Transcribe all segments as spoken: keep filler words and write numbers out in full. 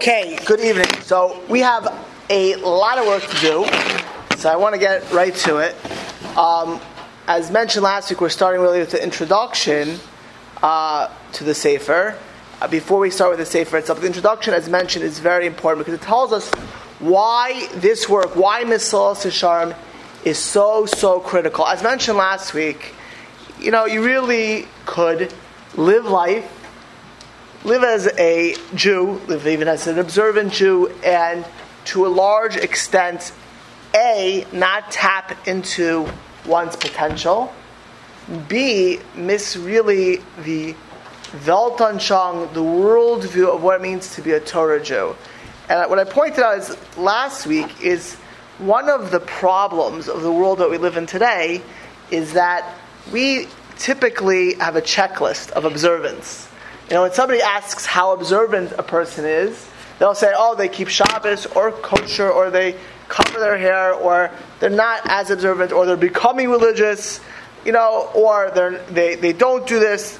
Okay, good evening. So we have a lot of work to do, so I want to get right to it. Um, as mentioned last week, we're starting really with the introduction uh, to the Sefer. Uh, before we start with the Sefer itself, the introduction, as mentioned, is very important because it tells us why this work, why Mesilas Yesharim is so, so critical. As mentioned last week, you know, you really could live life, live as a Jew, live even as an observant Jew, and to a large extent, A, not tap into one's potential, B, miss really the Weltanschauung, the worldview of what it means to be a Torah Jew. And what I pointed out is last week is one of the problems of the world that we live in today is that we typically have a checklist of observance. You know, when somebody asks how observant a person is, they'll say, oh, they keep Shabbos or kosher, or they cover their hair, or they're not as observant, or they're becoming religious, you know, or they're, they they don't do this.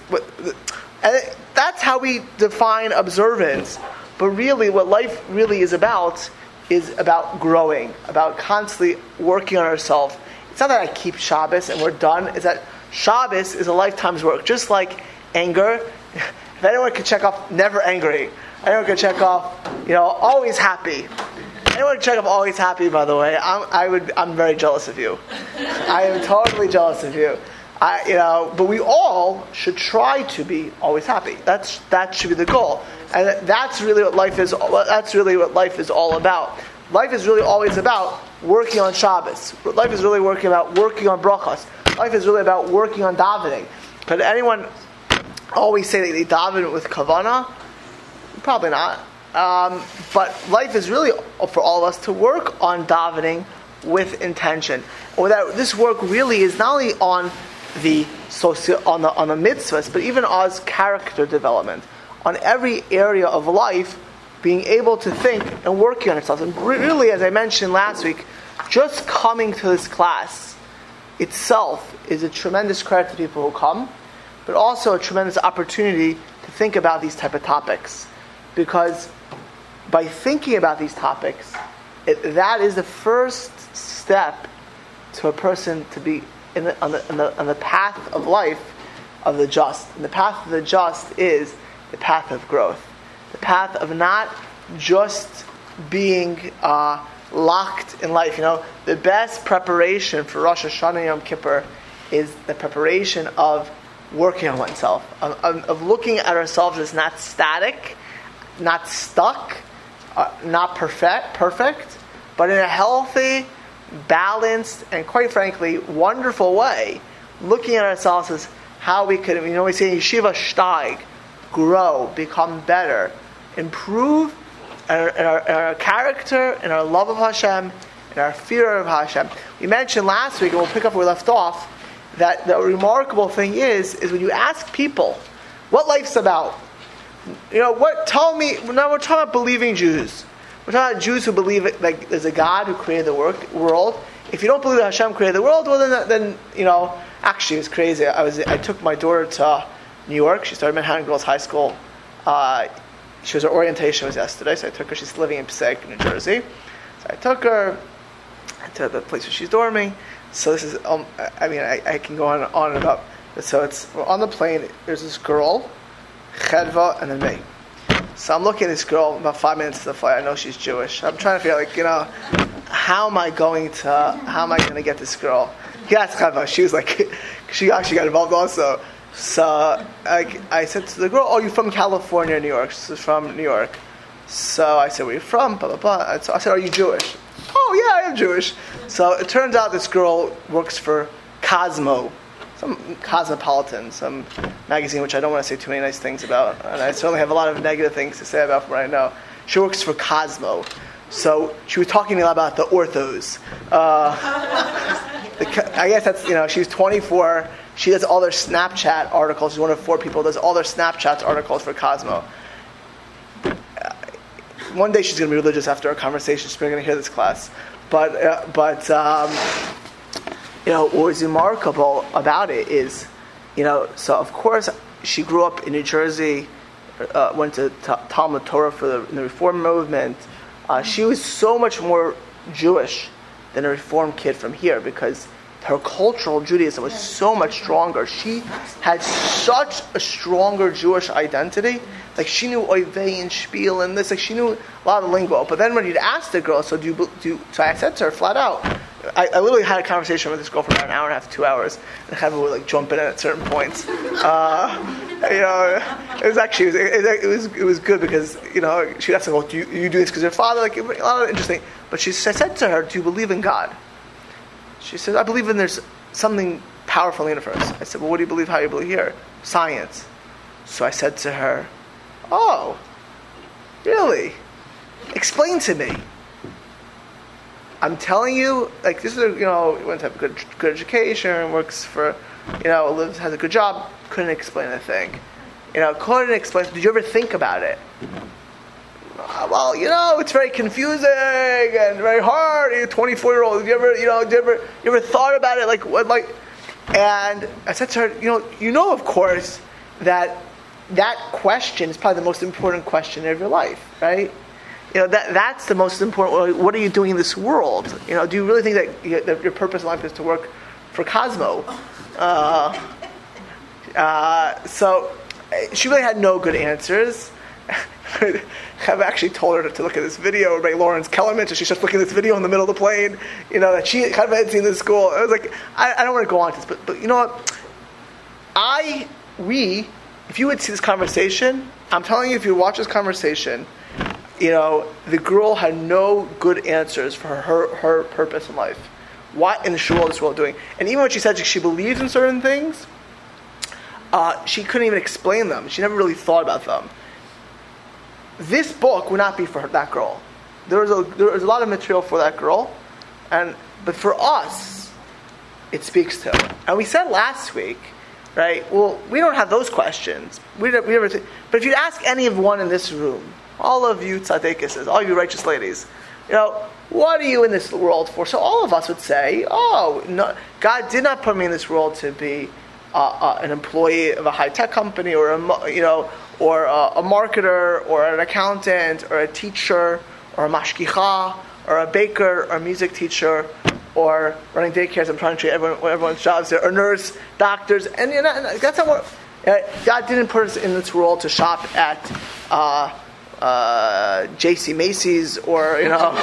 And that's how we define observance. But really, what life really is about is about growing, about constantly working on ourselves. It's not that I keep Shabbos and we're done. It's that Shabbos is a lifetime's work. Just like anger, if anyone could check off never angry, anyone could check off, you know, always happy. Anyone could check off always happy, by the way, I'm, I would, I'm very jealous of you. I am totally jealous of you. I, you know, but we all should try to be always happy. That's that should be the goal, and that's really what life is. That's really what life is all about. Life is really always about working on Shabbos. Life is really working about working on brachas. Life is really about working on davening. Could anyone always say that they daven with kavanah? Probably not. Um, but life is really for all of us to work on davening with intention. Or that this work really is not only on the socio, on the on the mitzvahs, but even as character development, on every area of life, being able to think and working on itself. And really, as I mentioned last week, just coming to this class itself is a tremendous credit to people who come, but also a tremendous opportunity to think about these type of topics. Because by thinking about these topics, it, that is the first step to a person to be in the, on, the, on, the, on the path of life of the just. And the path of the just is the path of growth. The path of not just being uh, locked in life. You know, the best preparation for Rosh Hashanah and Yom Kippur is the preparation of working on oneself, of, of, of looking at ourselves as not static, not stuck, uh, not perfect, perfect, but in a healthy, balanced, and quite frankly, wonderful way, looking at ourselves as how we could, you know, we say yeshiva steig, grow, become better, improve in our, in our, in our character, in our love of Hashem, in our fear of Hashem. We mentioned last week, and we'll pick up where we left off, that the remarkable thing is, is when you ask people what life's about, you know, what, tell me, now we're talking about believing Jews. We're talking about Jews who believe it, like there's a God who created the work, world. If you don't believe that Hashem created the world, well then, then you know, actually it was crazy. I was, I took my daughter to New York. She started Manhattan Girls High School. Uh, she was her orientation was yesterday, so I took her. She's living in Passaic, New Jersey. So I took her to the place where she's dorming. So this is, um, I mean, I, I can go on and on and about. So it's we're on the plane. There's this girl, Chedva, and then me. So I'm looking at this girl about five minutes to the flight. I know she's Jewish. I'm trying to figure, like, you know, how am I going to, how am I going to get this girl? Yes, Chedva. She was like, she actually got involved also. So I, I said to the girl, "Oh, you're from California, New York." She's from New York. So I said, "Where are you from?" Blah blah blah. So I said, "Are you Jewish?" "Oh yeah, I am Jewish." So it turns out this girl works for Cosmo, some Cosmopolitan, some magazine which I don't want to say too many nice things about, and I certainly have a lot of negative things to say about from what I know. She works for Cosmo, so she was talking to me about the orthos. Uh, the, I guess that's, you know, she's twenty-four. She does all their Snapchat articles. She's one of four people who does all their Snapchat articles for Cosmo. Uh, one day she's going to be religious after our conversation. She's probably going to hear this class. But, uh, but um, you know, what was remarkable about it is, you know, so of course she grew up in New Jersey, uh, went to t- Talmud Torah for the, in the Reform movement. Uh, she was so much more Jewish than a Reform kid from here because her cultural Judaism was so much stronger. She had such a stronger Jewish identity. Like she knew Oivei and Spiel and this. Like she knew a lot of lingo. But then when you'd ask the girl, so do you, do you, so I said to her flat out, I, I literally had a conversation with this girl for about an hour and a half, two hours, and kind of would like jump in at certain points. Uh, you know, it was actually it was, it was it was good because you know she asked me, well, do you, you do this because your father? Like a lot of interesting. But she I said to her, do you believe in God? She said, I believe in there's something powerful in the universe. I said, well, what do you believe? How do you believe here? Science. So I said to her, oh, really? Explain to me. I'm telling you, like this is a, you know, went to have a good good education, works for, you know, lives has a good job. Couldn't explain a thing. You know, couldn't explain. Did you ever think about it? Uh, well, you know, it's very confusing and very hard. You're a twenty-four year old. You ever, you know, you ever, you ever thought about it? Like what, like? And I said to her, you know, you know, of course, that that question is probably the most important question of your life, right? You know, that that's the most important. What are you doing in this world? You know, do you really think that, you, that your purpose in life is to work for Cosmo? Uh, uh, so she really had no good answers. I've actually told her to look at this video by Lawrence Kellerman, so she's just looking at this video in the middle of the plane. You know that she kind of had seen this school. I was like, I, I don't want to go on to this, but but you know what? I we if you would see this conversation, I'm telling you, if you watch this conversation. You know, the girl had no good answers for her, her purpose in life. What in the world is this world doing? And even when she said she believes in certain things, uh, she couldn't even explain them. She never really thought about them. This book would not be for her, that girl. There was a there was a lot of material for that girl, and but for us, it speaks to her. And we said last week, right? Well, we don't have those questions. We never, we never th- but if you ask any of one in this room. All of you tzaddikises, all you righteous ladies, you know, what are you in this world for? So all of us would say, oh, no, God did not put me in this world to be uh, uh, an employee of a high-tech company or, a, you know, or a, a marketer or an accountant or a teacher or a mashkicha or a baker or a music teacher or running daycares. I'm trying to treat everyone, everyone's jobs there, or nurse, doctors. And you know, that's not what, uh, God didn't put us in this world to shop at Uh, Uh, J C Macy's or, you know,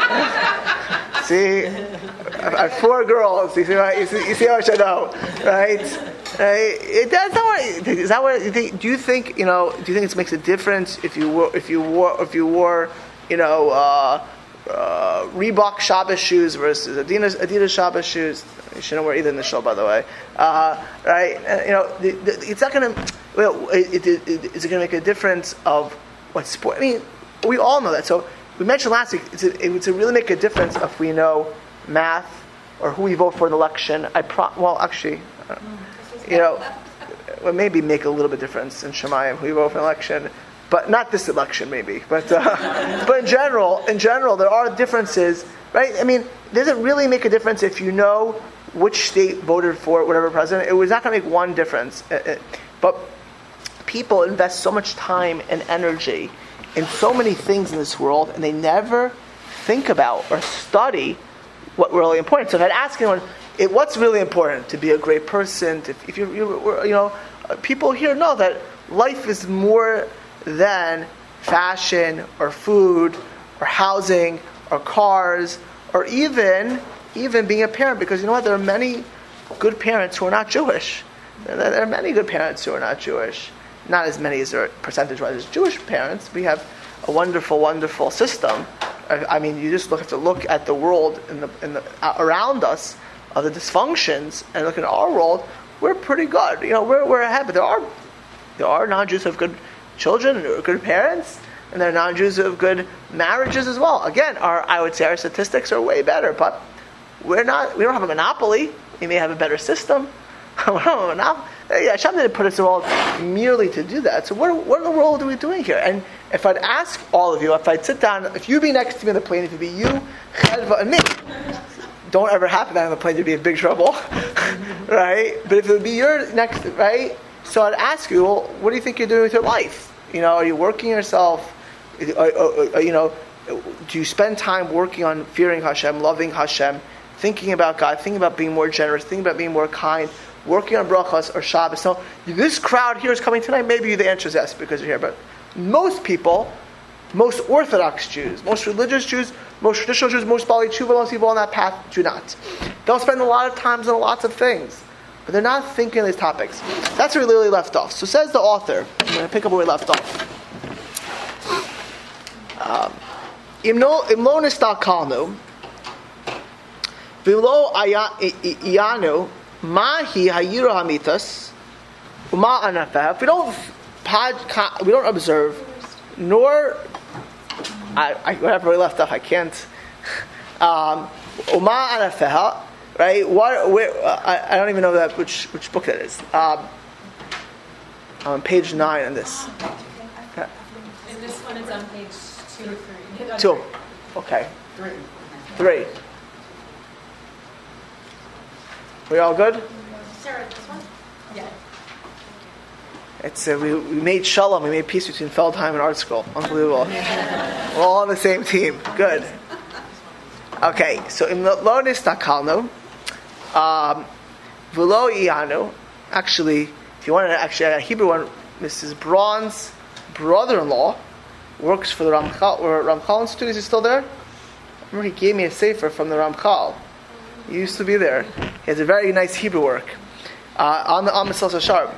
see, I have four girls, you see, you see, you see how much I know, right? right? It, that's not what, is that what you think, do you think, you know, do you think it makes a difference if you wore, if you wore, if you wore, you know, uh, uh, Reebok Shabbos shoes versus Adidas, Adidas Shabbos shoes? You shouldn't wear either in the show, by the way, uh, right? Uh, you know, the, the, it's not going to, well, it, it, it, is it going to make a difference of what sport? I mean, we all know that. So we mentioned last week, it's a, it would really make a difference if we know math or who we vote for in the election. I pro- well, actually, uh, you know, well, maybe make a little bit difference in Shemayim who we vote for an election, but not this election, maybe. But uh, but in general, in general, there are differences, right? I mean, does it really make a difference if you know which state voted for whatever president? It was not going to make one difference, it, it, but. People invest so much time and energy in so many things in this world, and they never think about or study what's really important. So if I'd ask anyone, it, what's really important to be a great person? To, if you, you, you know, people here know that life is more than fashion or food or housing or cars or even even being a parent. Because you know what? There are many good parents who are not Jewish. There are many good parents who are not Jewish. Not as many as there percentage-wise as Jewish parents. We have a wonderful, wonderful system. I, I mean, you just look, have to look at the world in the, in the uh, around us of the dysfunctions, and look at our world. We're pretty good. You know, we're we're ahead. But there are there are non-Jews who have good children and good parents, and there are non-Jews who have good marriages as well. Again, our I would say our statistics are way better, but we're not. We don't have a monopoly. We may have a better system. We don't have a monopoly. Yeah, Hashem didn't put us in the world merely to do that. So what, what in the world are we doing here? And if I'd ask all of you, if I'd sit down, if you'd be next to me on the plane, if it'd be you, Chedva, and me, don't ever happen that on the plane, you'd be in big trouble, right? But if it would be your next, right? So I'd ask you, well, what do you think you're doing with your life? You know, are you working yourself? Are, are, are, you know, do you spend time working on fearing Hashem, loving Hashem, thinking about God, thinking about being more generous, thinking about being more kind, working on brachas or Shabbos? So this crowd here is coming tonight. Maybe the answer is yes because you're here. But most people, most Orthodox Jews, most religious Jews, most traditional Jews, most Bali Tshuva, most people on that path do not. They'll spend a lot of time on lots of things, but they're not thinking of these topics. That's where we literally left off. So says the author, I'm going to pick up where we left off. Imlo nistalkalnu, v'lo iyanu, mahi hayiro hamitas, uma anafeh. If we don't pod, we don't observe, nor I, I whatever we left off, I can't. Um, uma anafeh, right? What? Where? Uh, I, I don't even know that which which book that is. Um, on page nine in this. In this one, it's on page two or three. Two. Okay. Three. Three. We all good? Sarah, this one? Yeah. It's uh, we, we made shalom. We made peace between Feldheim and Art School. Unbelievable. We're all on the same team. Good. Okay. So in lo nistakalnu, um, v'lo iyanu. Actually, if you want to actually a Hebrew one, Missus Braun's brother-in-law works for the Ramchal, or Ramchal Institute. Is he still there? I remember he gave me a sefer from the Ramchal. He used to be there. He has a very nice Hebrew work uh, on the Amisal Sharm.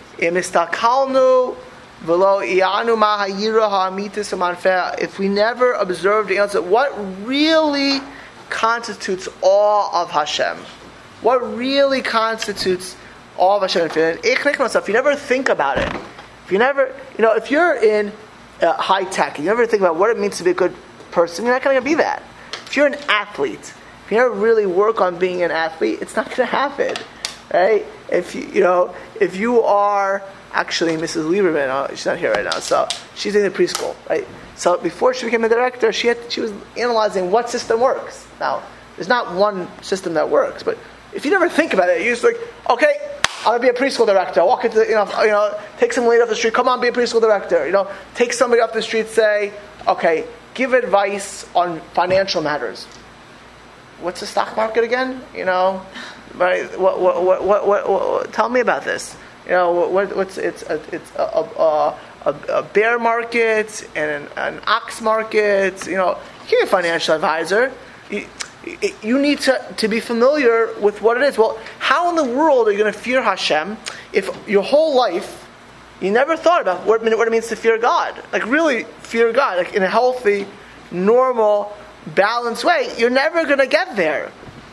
If we never observe the answer, what really constitutes awe of Hashem? What really constitutes awe of Hashem? If you never think about it, if you never, you know, if you're in Uh, high tech, you never think about what it means to be a good person, you're not going to be that. If you're an athlete, if you never really work on being an athlete, it's not going to happen, right? If you, you know, if you are actually Missus Lieberman, oh, she's not here right now, so she's in the preschool, right? So before she became a director, she had, she was analyzing what system works. Now, there's not one system that works, but if you never think about it, you're just like, okay, I'm gonna be a preschool director. Walk into the, you know, you know, take some lady off the street. Come on, be a preschool director. You know, take somebody off the street. Say, okay, give advice on financial matters. What's the stock market again? You know, right? What, what, what, what, what, what tell me about this. You know, what, what's it's a, it's a, a, a, a bear market and an, an ox market. You know, you can't be a financial advisor. You, You need to, to be familiar with what it is. Well, how in the world are you going to fear Hashem if your whole life you never thought about what, what it means to fear God? Like really fear God, like in a healthy, normal, balanced way. You're never going to get there.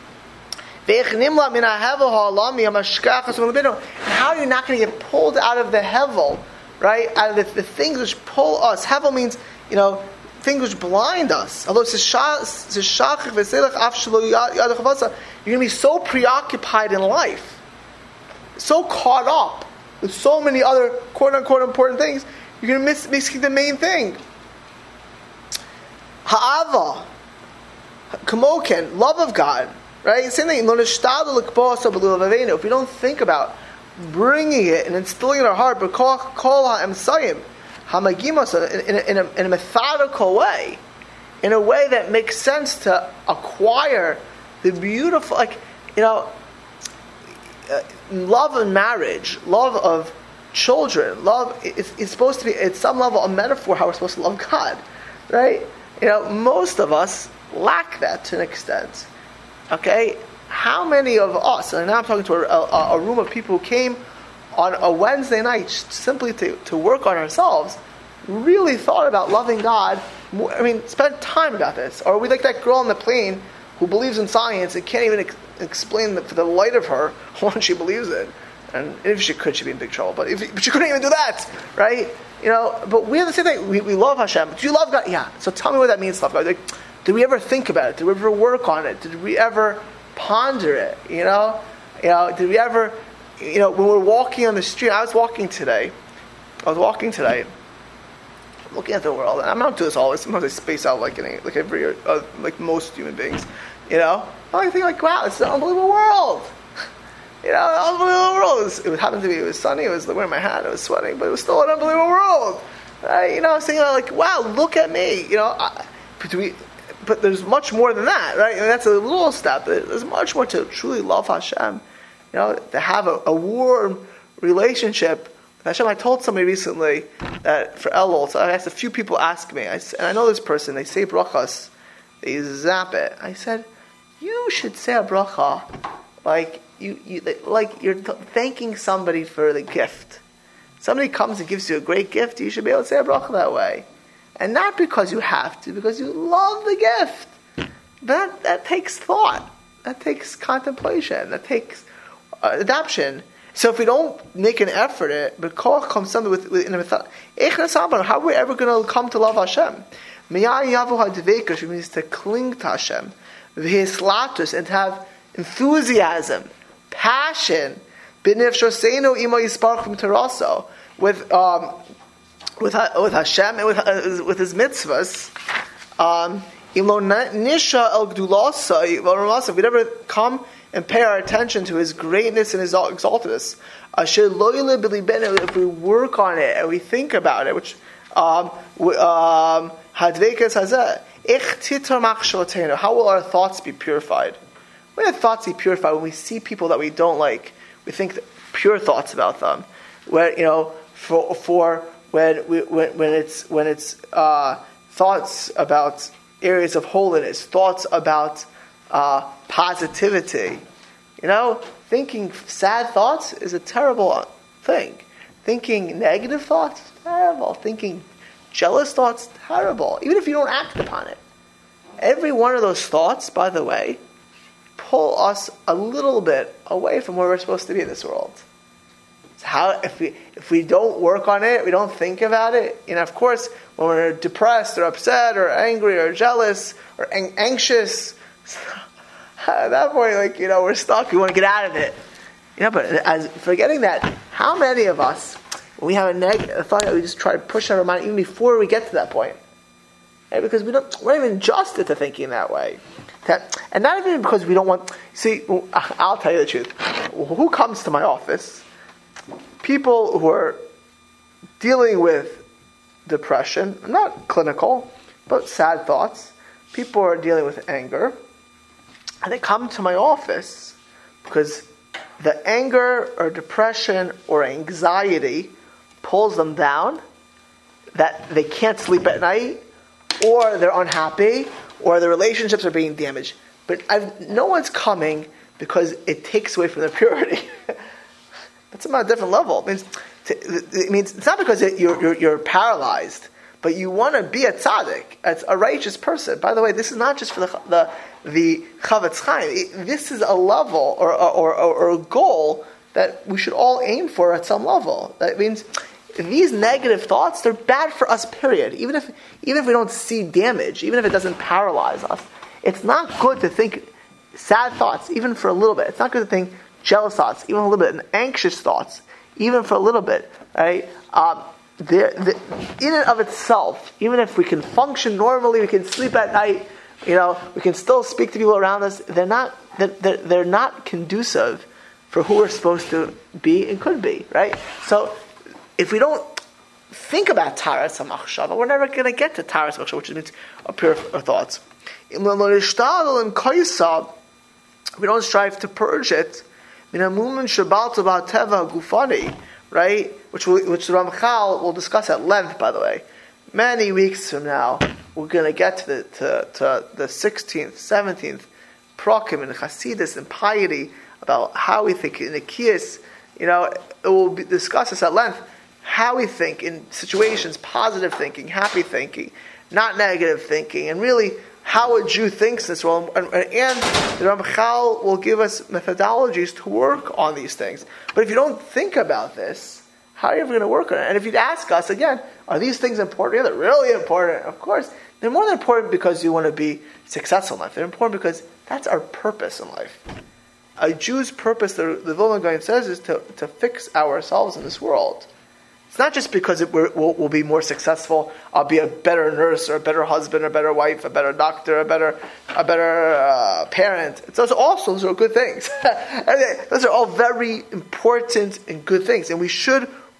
How are you not going to get pulled out of the hevel, right? Out of the, the things which pull us. Hevel means, you know, things which blind us. Although you're going to be so preoccupied in life, so caught up with so many other quote-unquote important things, you're going to miss missing the main thing. Ha'ava, kamoken, love of God, right? Same thing. If we don't think about bringing it and instilling it in our heart, but kol ha'emsayim, in a, in, a, in a methodical way, in a way that makes sense to acquire the beautiful, like, you know, uh, love of marriage, love of children, love is, is supposed to be, at some level, a metaphor how we're supposed to love God, right? You know, most of us lack that to an extent. Okay? How many of us, and now I'm talking to a, a, a room of people who came on a Wednesday night simply to, to work on ourselves, really thought about loving God more, I mean, spent time about this. Or we like that girl on the plane who believes in science and can't even ex- explain the, the light of her what she believes in. And if she could, she'd be in big trouble. But, if, but she couldn't even do that, right? You know, but we have the same thing. We, we love Hashem. Do you love God? Yeah. So tell me what that means to love God. Like, did we ever think about it? Did we ever work on it? Did we ever ponder it? You know? You know, did we ever... You know, when we're walking on the street, I was walking today, I was walking today, looking at the world, and I'm not doing this always, sometimes I space out like any, like every, uh, like most human beings, you know, I think like, wow, it's an unbelievable world, you know, an unbelievable world, it, was, it happened to be, it was sunny, it was wearing my hat, it was sweating, but it was still an unbelievable world, Right? You know, saying like, wow, look at me. You know, I, but, we, but there's much more than that, right? And that's a little step. There's much more to truly love Hashem. You know, to have a, a warm relationship with Hashem. I told somebody recently that for Elul, so I asked a few people ask me, I, and I know this person, they say brachas, they zap it. I said, you should say a bracha like you, you like you're t- thanking somebody for the gift. Somebody comes and gives you a great gift, you should be able to say a bracha that way. And not because you have to, because you love the gift. But that, that takes thought. That takes contemplation. That takes uh, adoption. So if we don't make an effort at it, but koach comes something with, with in a thought, how are we ever going to come to love Hashem? Which means to cling to Hashem. V'hislatus, and to have enthusiasm, passion, with um, with with Hashem and with uh, with His mitzvahs. Um, if we never come and pay our attention to His greatness and His exaltedness, if we work on it and we think about it, which um, um, how will our thoughts be purified? When our thoughts be purified, when we see people that we don't like, we think pure thoughts about them. When you know, for for when we, when when it's when it's uh, thoughts about areas of holiness, thoughts about uh, positivity. You know, thinking sad thoughts is a terrible thing. Thinking negative thoughts, terrible. Thinking jealous thoughts, terrible. Even if you don't act upon it. Every one of those thoughts, by the way, pull us a little bit away from where we're supposed to be in this world. So how if we if we don't work on it, we don't think about it. You know, of course, when we're depressed or upset or angry or jealous or ang- anxious, at that point, like you know, we're stuck. We want to get out of it. You know, but as forgetting that, how many of us, when we have a negative thought, that we just try to push out our mind even before we get to that point, right? Because we don't, we're not even adjusted to thinking that way. That, and not even because we don't want... See, I'll tell you the truth. Who comes to my office? People who are dealing with depression, not clinical, but sad thoughts. People who are dealing with anger. And they come to my office because the anger or depression or anxiety pulls them down, that they can't sleep at night, or they're unhappy, or their relationships are being damaged. But I've, no one's coming because it takes away from their purity. That's on a different level. It means, to, it means it's not because it, you're, you're, you're paralyzed, but you want to be a tzaddik, as a righteous person. By the way, this is not just for the the, the Chavetz Chaim. This is a level or, or, or, or a goal that we should all aim for at some level. That means these negative thoughts, they're bad for us, period. Even if even if we don't see damage, even if it doesn't paralyze us, it's not good to think sad thoughts, even for a little bit. It's not good to think jealous thoughts, even a little bit, and anxious thoughts, even for a little bit. Right? Um, they're, they're, in and of itself, even if we can function normally, we can sleep at night, you know, we can still speak to people around us, they're not they're, they're, they're not conducive for who we're supposed to be and could be. Right? So if we don't think about Taras HaMachshava, we're never going to get to Taras HaMachshava, which means a pure thoughts. We don't strive to purge it. Right? Which we, which the Ramchal will discuss at length, by the way. Many weeks from now, we're going to get to the to, to the sixteenth, seventeenth Prokim and Chasidus and piety about how we think in the Kiyas. You know, it will be, discuss this at length. How we think in situations, positive thinking, happy thinking, not negative thinking, and really how a Jew thinks in this world. And, and the Ramchal will give us methodologies to work on these things. But if you don't think about this, how are you ever going to work on it? And if you'd ask us, again, are these things important? Yeah, they're really important. Of course, they're more than important because you want to be successful in life. They're important because that's our purpose in life. A Jew's purpose, the, the Vilna Gaon says, is to, to fix ourselves in this world. It's not just because it, we're, we'll, we'll be more successful. I'll be a better nurse, or a better husband, or a better wife, a better doctor, a better, a better uh, parent. It's those also those are good things. Those are all very important and good things, and we should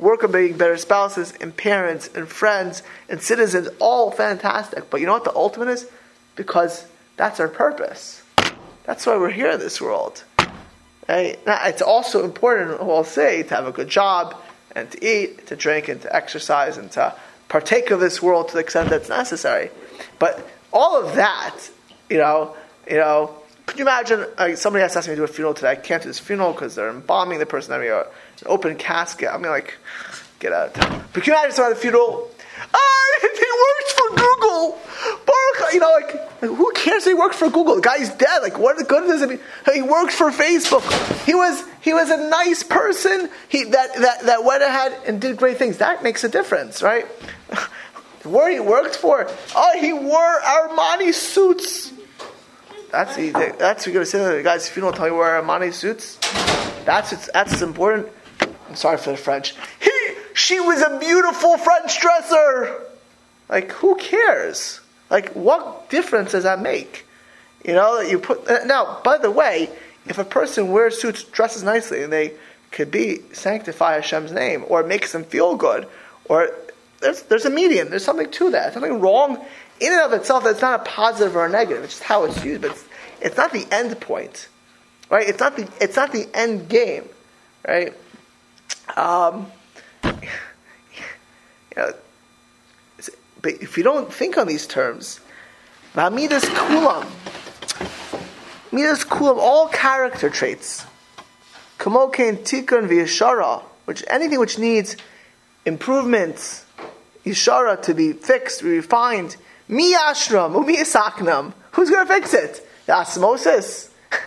work on being better spouses and parents and friends and citizens, all fantastic. But you know what the ultimate is? Because that's our purpose. That's why we're here in this world. Right? Now, it's also important, I'll say, to have a good job and to eat, to drink, and to exercise, and to partake of this world to the extent that's necessary. But all of that, you know, you know, could you imagine, uh, somebody has asked me to do a funeral today. I can't do this funeral because they're embalming the person. I mean, an open casket. I mean, like, get out of town. But can you imagine someone at the funeral? Ah, he works for Google. Baruch, you know, like, like, who cares if he works for Google? The guy's dead. Like, what good does it mean? He works for Facebook. He was he was a nice person. He that, that, that went ahead and did great things. That makes a difference, right? Where he worked for. Oh, he wore Armani suits. That's he, that's what you're going to say to the guy's funeral, tell you wear Armani suits. That's that's important. I'm sorry for the French. He, she was a beautiful French dresser. Like, who cares? Like, what difference does that make? You know, that you put. Now, by the way, if a person wears suits, dresses nicely, and they could be sanctify Hashem's name, or it makes them feel good, or there's there's a median. There's something to that. There's something wrong in and of itself. That's not a positive or a negative. It's just how it's used, but it's, it's not the end point, right? It's not the it's not the end game, right? Um, you know, but if you don't think on these terms, Midas Kulam, Midas Kulam, all character traits, Kamokein Tikun v'Yeshara, which anything which needs improvements, Yeshara, to be fixed, refined. Mi Ashram, Umi Isaknam. Who's going to fix it? The osmosis.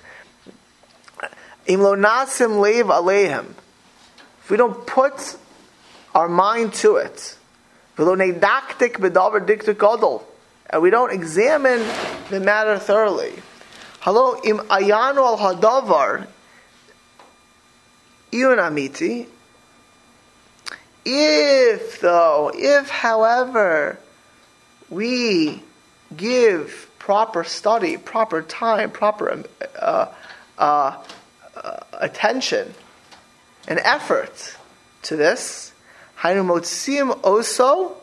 Imlo Nasim Leiv Aleihim. If we don't put our mind to it, and we don't examine the matter thoroughly. Hello, im ayanu al hadavar iyun amiti. If though, if however, we give proper study, proper time, proper uh, uh, uh, attention and effort to this, haynu motziim oso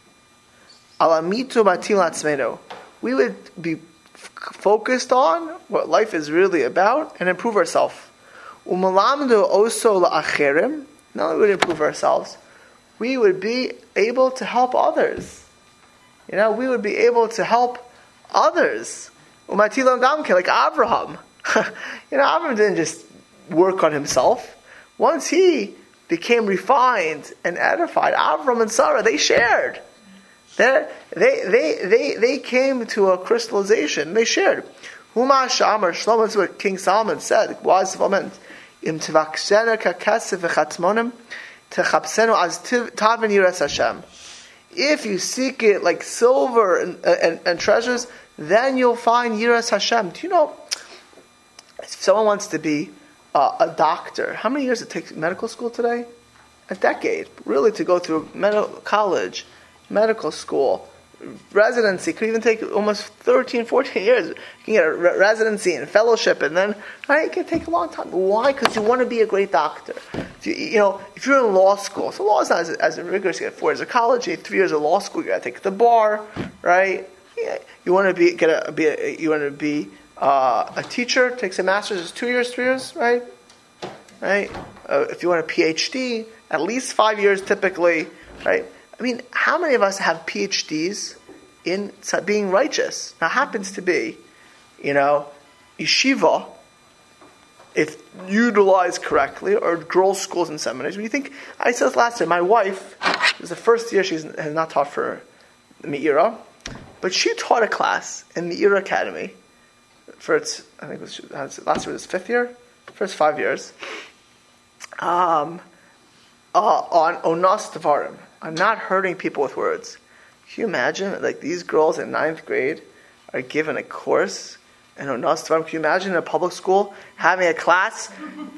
alamitu matil atzmenu, we would be f- focused on what life is really about and improve ourselves. Umalamdu oso la'acherim, not only would we improve ourselves, we would be able to help others. You know, we would be able to help others. Umatilon gamke, like Abraham. You know, Abraham didn't just work on himself. Once he became refined and edified, Abraham and Sarah, they shared. They they they they they came to a crystallization. They shared. Huma Shamar Shlomo, that's what King Solomon said. Wise woman, im tvaksena kakasef v'chatmonim techapsenu as tavin yiras Hashem. If you seek it like silver and, and, and treasures, then you'll find yiras Hashem. Do you know, if someone wants to be uh, a doctor, how many years it takes medical school today? A decade, really, to go through medical college, medical school, residency. Could even take almost thirteen, fourteen years. You can get a re- residency and fellowship, and then, right, it can take a long time. Why? Because you want to be a great doctor. If you, you know, if you're in law school, so law is not as, as rigorous. You get four years of college, you have three years of law school. You got to take the bar, right? Yeah, you want to be get a, be a, you want to be uh, a teacher. Takes a master's. It's two years, three years, right? Right. Uh, if you want a P H D, at least five years typically, right? I mean, how many of us have P H Ds in being righteous? Now, happens to be, you know, yeshiva, if utilized correctly, or girls' schools and seminaries. When you think, I said this last year, my wife, it was the first year she has not taught for the Meira, but she taught a class in the Meira Academy for its, I think it was, last year was its fifth year, first five years, um, uh, on Onas Devarim. I'm not hurting people with words. Can you imagine, like, these girls in ninth grade are given a course in Onas Devarim? Can you imagine in a public school having a class,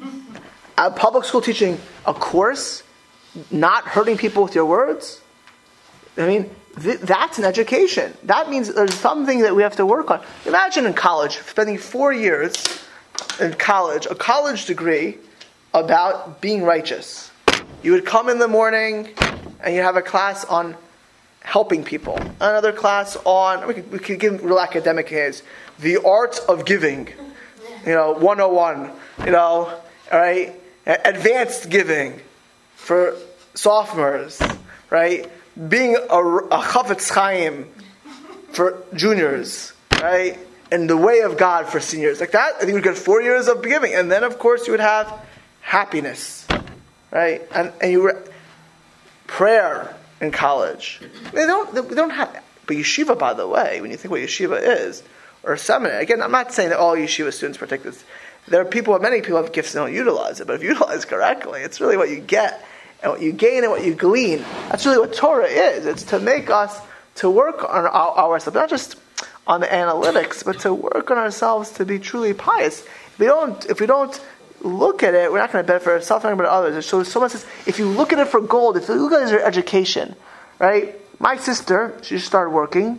a public school teaching a course, not hurting people with your words? I mean, th- that's an education. That means there's something that we have to work on. Imagine in college, spending four years in college, a college degree about being righteous. you would come in the morning and you have a class on helping people. Another class on, we could, we could give real academic hands, the art of giving. You know, one oh one. You know, all right? Advanced giving for sophomores, right? Being a, a Chavetz Chaim for juniors, right? And the way of God for seniors. Like that, I think you would get four years of giving. And then, of course, you would have happiness, right? And and you were prayer in college. They don't, they don't have, but yeshiva, by the way, when you think what yeshiva is, or seminary, again, I'm not saying that all yeshiva students partake this. There are people, many people have gifts and don't utilize it, but if you utilize correctly, it's really what you get, and what you gain, and what you glean. That's really what Torah is. It's to make us, to work on our, ourselves, not just on the analytics, but to work on ourselves to be truly pious. If we don't, if we don't look at it, we're not going to benefit ourselves, not going to benefit others. So someone says, if you look at it for gold, if you look at it as your education, right? My sister, she just started working.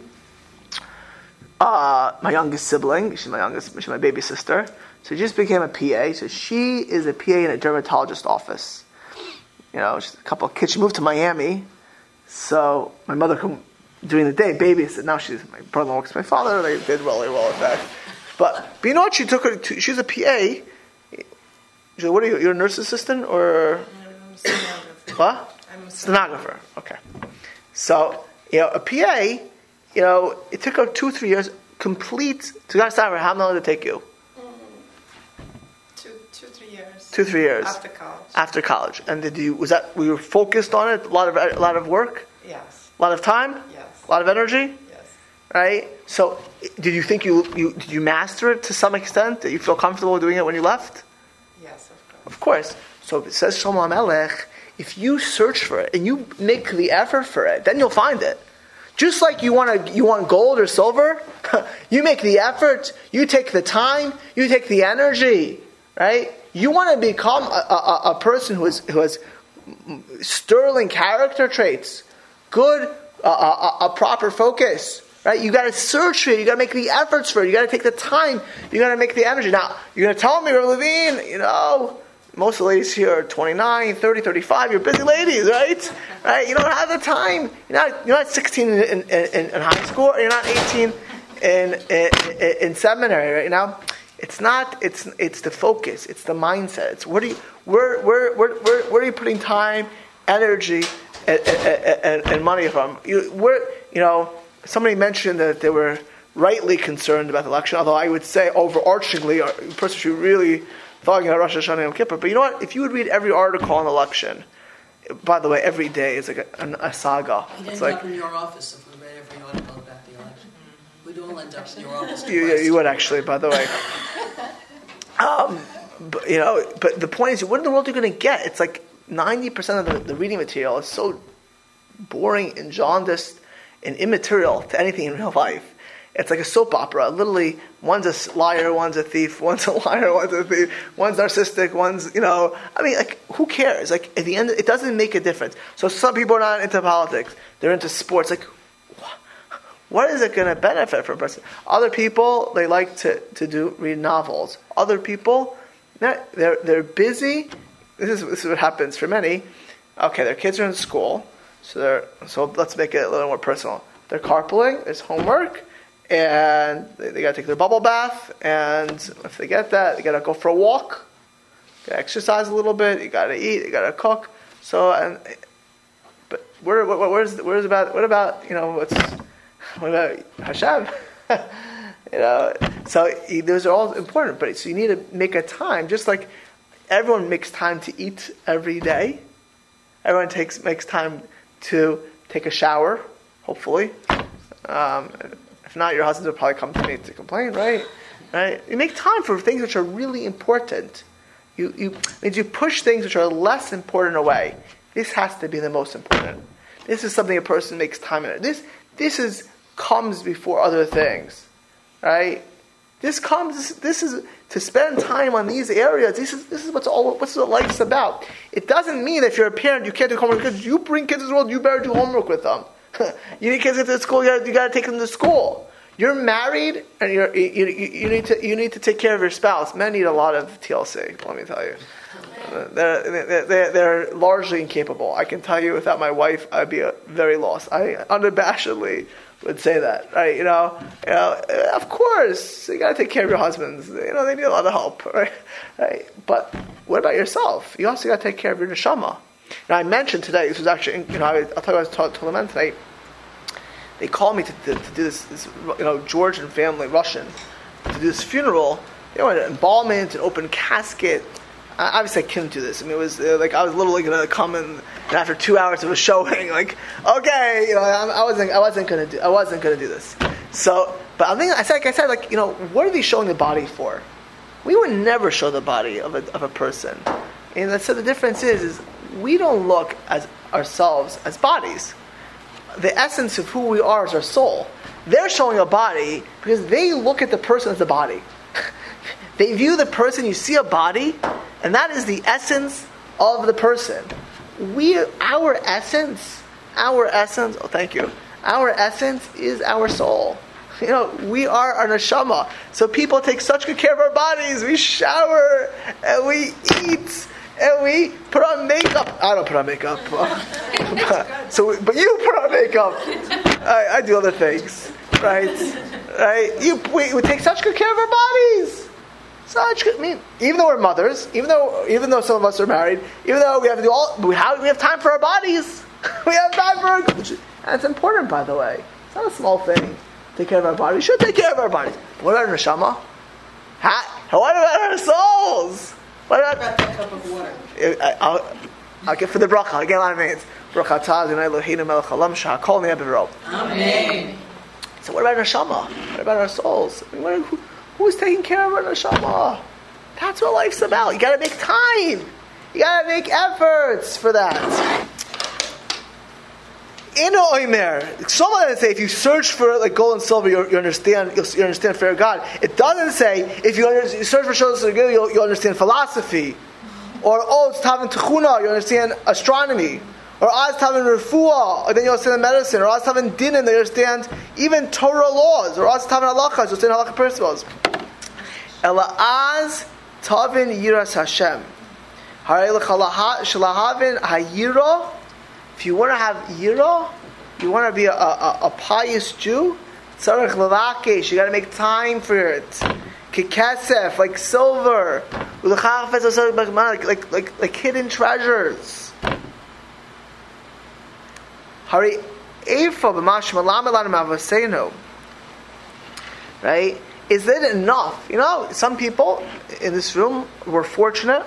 Uh, my youngest sibling, she's my youngest, she's my baby sister. So she just became a P A. So she is a P A in a dermatologist office. You know, she's a couple of kids. She moved to Miami. So my mother come during the day, babysit. Now she's, my brother works with my father. They did really well with that. But, but you know what? She took her to, she's a P A. She said, what are you? You're a nurse assistant or? I'm a stenographer. What? I'm a stenographer. Okay. So, you know, a P A, you know, it took her two, three years complete to get started. How long did it take you? Two, two, three years. Two, three years. After college. After college. And did you, was that, were you focused on it? A lot of, a lot of work? Yes. A lot of time? Yes. A lot of energy? Yes. Right? So, did you think you, you, did you master it to some extent? Did you feel comfortable doing it when you left? Yes, of course. Of course. So it says Shlomo HaMelech, if you search for it and you make the effort for it, then you'll find it. Just like you want to, you want gold or silver, you make the effort, you take the time, you take the energy, right? You want to become a, a, a person who, is, who has sterling character traits, good, uh, a, a proper focus, right? You got to search for it, you got to make the efforts for it, you got to take the time, you got to make the energy. Now, you're going to tell me, Rabbi Levine, you know, most of the ladies here are twenty-nine, thirty, thirty-five. You're busy ladies, right? Right? You don't have the time. You're not, you're not sixteen in, in, in, in high school, or you're not eighteen in, in, in seminary right now. It's not. It's it's the focus. It's the mindset. It's what are you? Where where where where, where are you putting time, energy, and, and, and money from? You where you know somebody mentioned that they were rightly concerned about the election. Although I would say overarchingly, a person should really talking about Rosh Hashanah and Yom Kippur. But you know what? If you would read every article on election, by the way, every day is like a, a, a saga. We'd it's end like, up in your office if we read every article about the election. We'd all end up in your office. you, you, you would actually, by the way. Um, but, you know, but the point is, what in the world are you going to get? It's like ninety percent of the, the reading material is so boring and jaundiced and immaterial to anything in real life. It's like a soap opera. Literally, one's a liar, one's a thief, one's a liar, one's a thief, one's narcissistic, one's, you know, I mean, like, who cares? Like, at the end, it doesn't make a difference. So some people are not into politics. They're into sports. Like, what is it going to benefit for a person? Other people, they like to, to do read novels. Other people, they're, they're, they're busy. This is, this is what happens for many. Okay, their kids are in school. So they're, so let's make it a little more personal. They're carpooling. There's homework. And they, they got to take their bubble bath, and if they get that, they got to go for a walk, got to exercise a little bit, you got to eat, you got to cook. So, and but where, where, where's, where's about, what about, you know, what's, what about Hashem? you know, so those are all important, but so you need to make a time, just like everyone makes time to eat every day. Everyone takes makes time to take a shower, hopefully. Um, If not, your husband will probably come to me to complain, right? Right? You make time for things which are really important. You you means you push things which are less important away. This has to be the most important. This is something a person makes time in. This this is comes before other things, right? This comes. This is to spend time on these areas. This is this is what's all what's what life's about. It doesn't mean that if you're a parent you can't do homework because you bring kids to the world. You better do homework with them. You need kids to school. You got you got to take them to school. You're married, and you're, you, you you need to you need to take care of your spouse. Men need a lot of T L C. Let me tell you, They're, they're, they're largely incapable. I can tell you, without my wife, I'd be uh, very lost. I unabashedly would say that, right? You know, you know, of course, you got to take care of your husbands. You know, they need a lot of help, right? Right? But what about yourself? You also got to take care of your neshama. Now, I mentioned today, this was actually, you know, I, I'll tell you, I was told to lament today. They called me to, to, to do this, this, you know, Georgian family, Russian, to do this funeral. They wanted an embalmment, an open casket. I, obviously, I couldn't do this. I mean, it was uh, like I was literally going to come in, and after two hours of a showing, like, okay, you know, I, I wasn't, I wasn't going to do, I wasn't going to do this. So, but I think I said, like I said, like, you know, what are they showing the body for? We would never show the body of a of a person, and so the difference is, is we don't look as ourselves as bodies. The essence of who we are is our soul. They're showing a body because they look at the person as a body. They view the person, you see a body, and that is the essence of the person. We, our essence, our essence, oh thank you, our essence is our soul. You know, we are our neshama. So people take such good care of our bodies. We shower, and we eat, and we put on makeup. I don't put on makeup. so, but you put on makeup. I, I do other things, right? Right? You, we, we take such good care of our bodies. Such good. I mean, even though we're mothers, even though even though some of us are married, even though we have to do all, we have we have time for our bodies. we have time for our, and it's important, by the way. It's not a small thing. Take care of our bodies. We should take care of our bodies. But what about our neshama? Ha? What about our souls? What about, What about that cup of water? I, I'll, I'll get for the bracha. I'll get a lot of names. Bracha atah Adonai Eloheinu melech haolam shehakol nהיה b'viro. Amen. So what about our neshama? What about our souls? I mean, what, who, who's taking care of our neshama? That's what life's about. You got to make time. You got to make efforts for that. In a oimer, someone doesn't say if you search for like gold and silver, you, you understand. You'll, you understand fear of God. It doesn't say if you, under, you search for shows you'll, you'll understand philosophy, or oh, it's taven techuna, you understand astronomy, or az taven refuah, or then you understand medicine, or az taven dinin, you understand even Torah laws, or az taven halachas, you understand halakha principles. Ela az taven yiras Hashem. Haray l'chalaha shalahavin hayira. If you want to have yira, you want to be a, a, a pious Jew, tzarech levakesh, you got to make time for it. Kikesef, like silver, like like like, like hidden treasures. Hari efa b'mash malam elan mavasenu. Right? Is it enough? You know, some people in this room were fortunate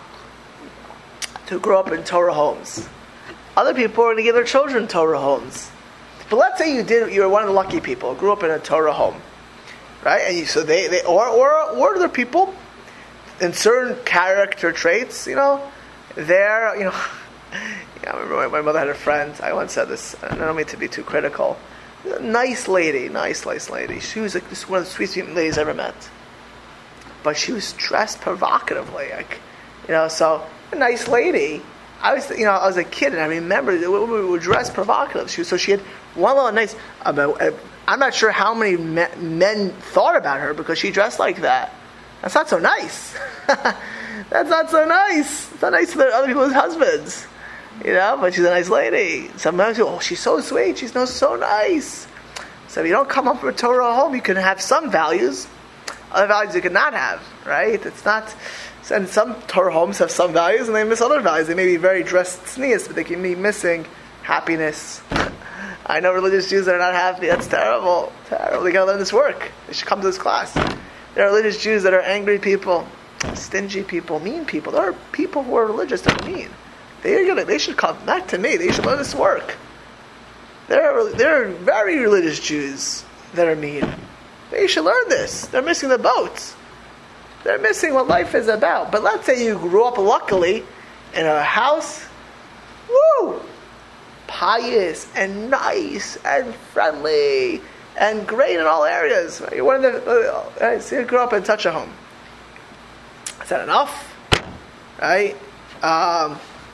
to grow up in Torah homes. Other people are going to give their children Torah homes. But let's say you did, you were one of the lucky people, grew up in a Torah home, right? And you, so they, they or or or other people in certain character traits, you know, they're, you know, yeah, I remember my, my mother had a friend. I once said this, and I don't mean to be too critical. Nice lady, nice, nice lady. She was like this one of the sweetest ladies I ever met. But she was dressed provocatively, like, you know. So a nice lady. I was, you know, I was a kid, and I remember that we were dressed provocative. She was, so she had one little nice. I'm not sure how many men thought about her because she dressed like that. That's not so nice. That's not so nice. It's not nice for other people's husbands, you know. But she's a nice lady. Sometimes, oh, she's so sweet. She's no so nice. So if you don't come up with a Torah home, you can have some values. Other values you cannot have, right? It's not. And some Torah homes have some values, and they miss other values. They may be very dressed tznius, but they can be missing happiness. I know religious Jews that are not happy. That's terrible. Terrible. They got to learn this work. They should come to this class. There are religious Jews that are angry people, stingy people, mean people. There are people who are religious that are mean. They're gonna. They should come back to me. They should learn this work. There are there are very religious Jews that are mean. They should learn this. They're missing the boat. They're missing what life is about. But let's say you grew up, luckily, in a house, woo, pious and nice and friendly and great in all areas. You're one of the, uh, so you grew up in such a home. Is that enough? Right? Um,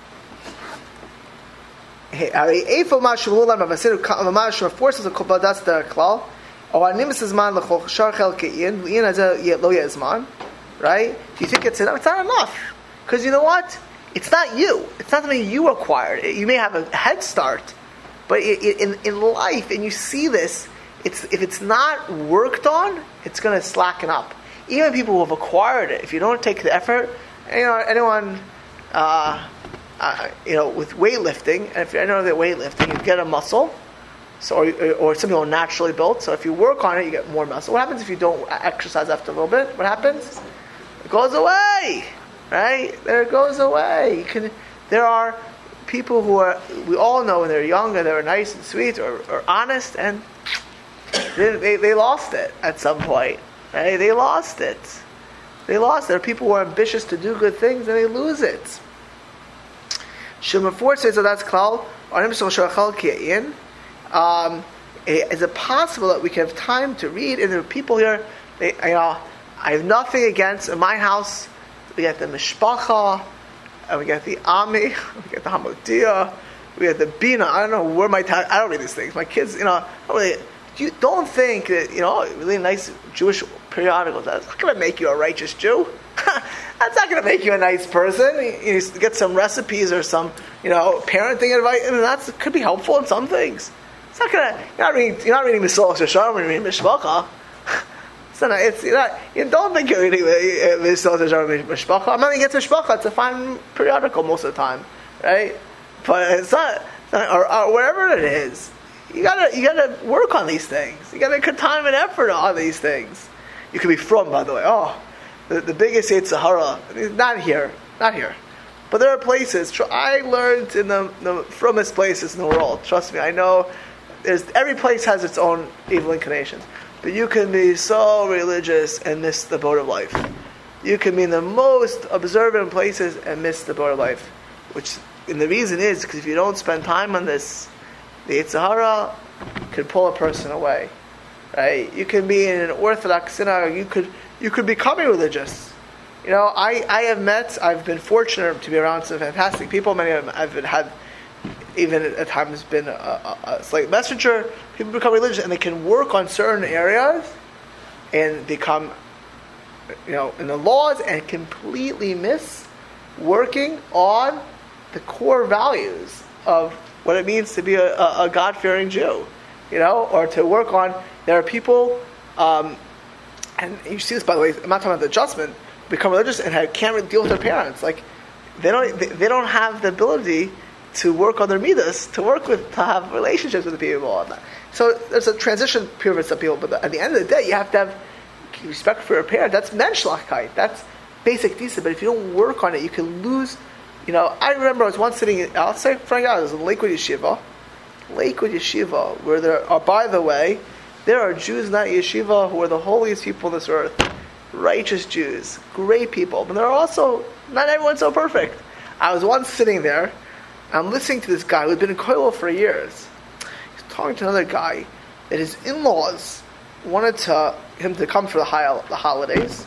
forces a couple. That's the klal. Or nimis zman l'chol shar chelkein v'in hazeh lo yeh zman. Right? Do you think it's enough? It's not enough. Because you know what? It's not you. It's not something you acquired. You may have a head start, but in in life, and you see this, it's if it's not worked on, it's going to slacken up. Even people who have acquired it, if you don't take the effort, you know, anyone, uh, uh, you know, with weightlifting, and if you know that weightlifting, you get a muscle, so or, or some people are naturally built. So if you work on it, you get more muscle. What happens if you don't exercise after a little bit? What happens? It goes away. Right? There it goes away. You can, there are people who are, we all know when they're young and they're nice and sweet or, or honest, and they, they, they lost it at some point. Right? They lost it. They lost it. There are people who are ambitious to do good things and they lose it. Shema four says that that's klal. Um, is it possible that we can have time to read? And there are people here, they, you know, I have nothing against, in my house, we get the mishpacha, and we get the ami, we get the hamodia, we get the bina. I don't know where my ta- I don't read these things. My kids, you know, don't really. You don't think that, you know, really nice Jewish periodicals. That's not going to make you a righteous Jew. That's not going to make you a nice person. You, you get some recipes or some, you know, parenting advice, and that could be helpful in some things. It's not going to. You're not reading. You're not reading Mesilas Yesharim when you're reading mishpacha. So no, it's, you're not, you don't think you're reading Mesilas Yesharim mishpacha. I'm not even against mishpacha. It's a fine periodical most of the time, right? But it's not, it's not or, or wherever it is. You gotta, you gotta work on these things. You gotta put time and effort on these things. You could be from, by the way. Oh, the, the biggest Yetzer Hara. Not here, not here. But there are places. I learned in the, the fromest places in the world. Trust me, I know. There's every place has its own evil inclinations. But you can be so religious and miss the boat of life. You can be in the most observant places and miss the boat of life. Which, and the reason is because if you don't spend time on this, the Yetzer Hara could pull a person away. Right? You can be in an Orthodox synagogue. You could you could become religious. You know, I, I have met. I've been fortunate to be around some fantastic people. Many of them I've had, even at times, been a, a, a slight messenger. People become religious and they can work on certain areas and become, you know, in the laws and completely miss working on the core values of what it means to be a, a, a God-fearing Jew, you know, or to work on. There are people, um, and you see this, by the way. I'm not talking about the adjustment. Become religious and have, can't really deal with their parents. Like they don't, they, they don't have the ability to work on their midas, to work with, to have relationships with the people. So there's a transition period for some people, but at the end of the day, you have to have respect for your parents. That's menschlichkeit. That's basic decent. But if you don't work on it, you can lose. You know, I remember I was once sitting in, I'll say, Frank, I was in Lakewood Yeshiva, Lakewood Yeshiva, where there are, by the way, there are Jews in that yeshiva who are the holiest people on this earth, righteous Jews, great people. But there are also, not everyone's so perfect. I was once sitting there, I'm listening to this guy who had been in Kollel for years. He's talking to another guy that his in-laws wanted to, him to come for the, high, the holidays.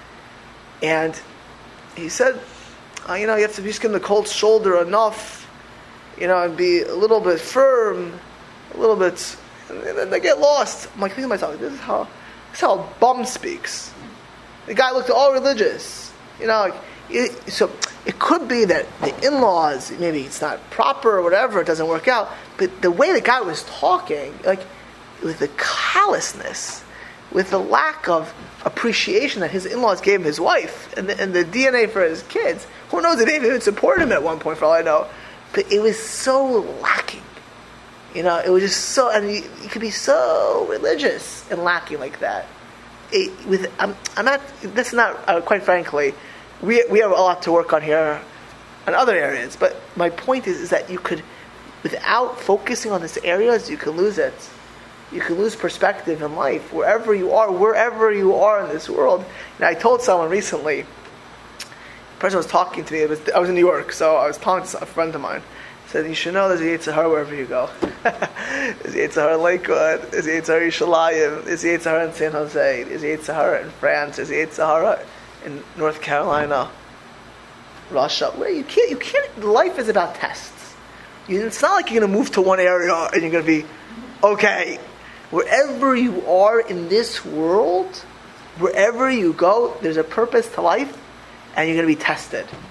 And he said, uh, you know, you have to just give him the cold shoulder enough, you know, and be a little bit firm, a little bit, and then they get lost. I'm like thinking to myself, this is how, this is how a bum speaks. The guy looked all religious, you know, like, it, so it could be that the in-laws, maybe it's not proper or whatever, it doesn't work out, but the way the guy was talking, like, with the callousness, with the lack of appreciation that his in-laws gave his wife, and the, and the D N A for his kids, who knows, they didn't even support him at one point, for all I know, but it was so lacking. You know, it was just so, and you, you could be so religious and lacking like that. It, with, I'm, I'm not, that's not, uh, quite frankly, we we have a lot to work on here on other areas, but my point is, is that you could, without focusing on these areas, you can lose it. You can lose perspective in life, wherever you are, wherever you are in this world. And I told someone recently, the person was talking to me, it was, I was in New York, so I was talking to a friend of mine. Said, you should know there's a Yetzer Hara wherever you go. There's a Yetzer Hara in Lakewood, there's a Yetzer Hara in Yerushalayim, there's a Yetzer Hara in San Jose, there's a Yetzer Hara in France, there's a Yetzer Hara in North Carolina, Russia. Where you can't, you can't. Life is about tests. You, it's not like you're going to move to one area and you're going to be okay. Wherever you are in this world, wherever you go, there's a purpose to life, and you're going to be tested.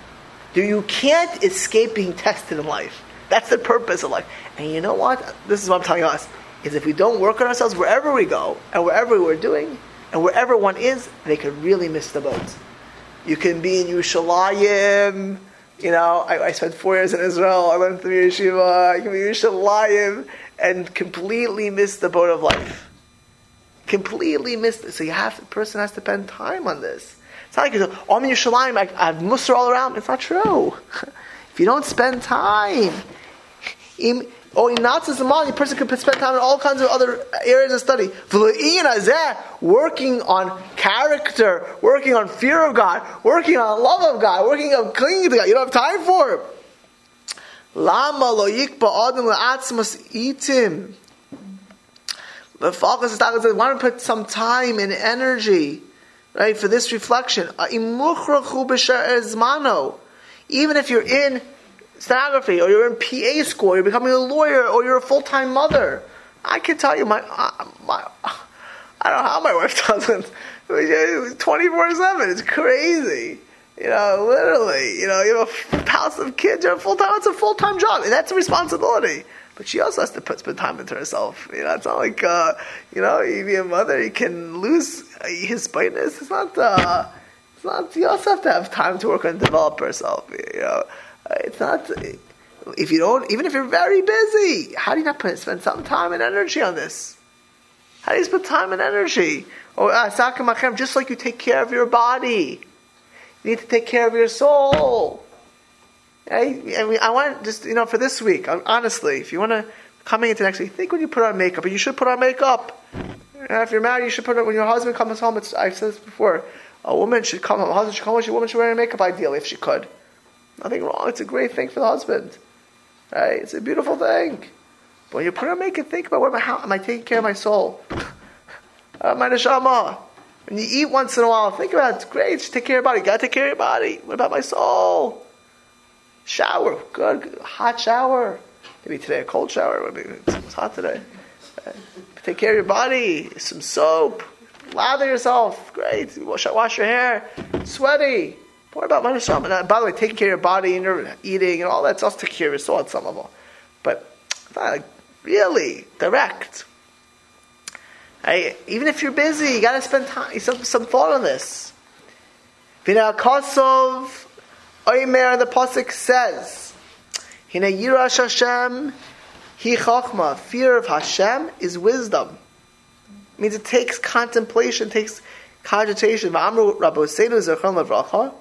You can't escape being tested in life. That's the purpose of life. And you know what? This is what I'm telling us, is if we don't work on ourselves wherever we go, and wherever we're doing, and wherever one is, they could really miss the boat. You can be in Yerushalayim, you know, I, I spent four years in Israel, I went through yeshiva, I can be in Yerushalayim, and completely miss the boat of life. Completely miss it. So you have, the person has to spend time on this. It's not like you say, oh, I'm in Yerushalayim, I, I have Musar all around. It's not true. If you don't spend time, oh, in Nazis and Mali, a person can spend time in all kinds of other areas of study. Working on character, working on fear of God, working on love of God, working on clinging to God. You don't have time for it. Lama lo yikba adam le'atzmas itim. The focus is that I want to put some time and energy, right, for this reflection. Even if you're in stenography, or you're in P A school, or you're becoming a lawyer, or you're a full-time mother, I can tell you, my, uh, my I don't know how my wife doesn't. twenty-four seven, it's crazy. You know, literally, you know, you have a house of kids, you're a full-time, it's a full-time job, and that's a responsibility. But she also has to put spend time into herself. You know, it's not like, uh, you know, you be a mother, you can lose his spiteness. It's not, uh, it's not, you also have to have time to work on and develop herself, you know. It's not, if you don't, even if you're very busy, how do you not put, spend some time and energy on this? How do you spend time and energy? Or, uh, just like you take care of your body, you need to take care of your soul. I, I mean, I want just, you know, for this week, honestly, if you want to, coming into next week, think when you put on makeup, and you should put on makeup. And if you're married, you should put it, when your husband comes home, it's, I've said this before, a woman should come home, a husband should come home, a woman should wear makeup ideally, if she could. Nothing wrong, it's a great thing for the husband. Right? It's a beautiful thing. But when you put on makeup, think about, what am I, how am I taking care of my soul? uh, my neshama. When you eat once in a while, think about it, it's great, just take care of your body, you gotta take care of your body. What about my soul? Shower, good, good, hot shower. Maybe today a cold shower. Maybe it's hot today. Uh, take care of your body. Some soap. Lather yourself. Great. Wash, wash your hair. Sweaty. What about my neshama? Now, by the way, taking care of your body and your eating and all that's also take care of your soul at some level. But not like really direct. Hey, even if you're busy, you got to spend time, some some thought on this. V'na kosov. Omer, the pasuk says, "Hina yirash Hashem, hi chachma." Fear of Hashem is wisdom. It means it takes contemplation, takes cogitation. V'amru Rabbeinu zechron levracha,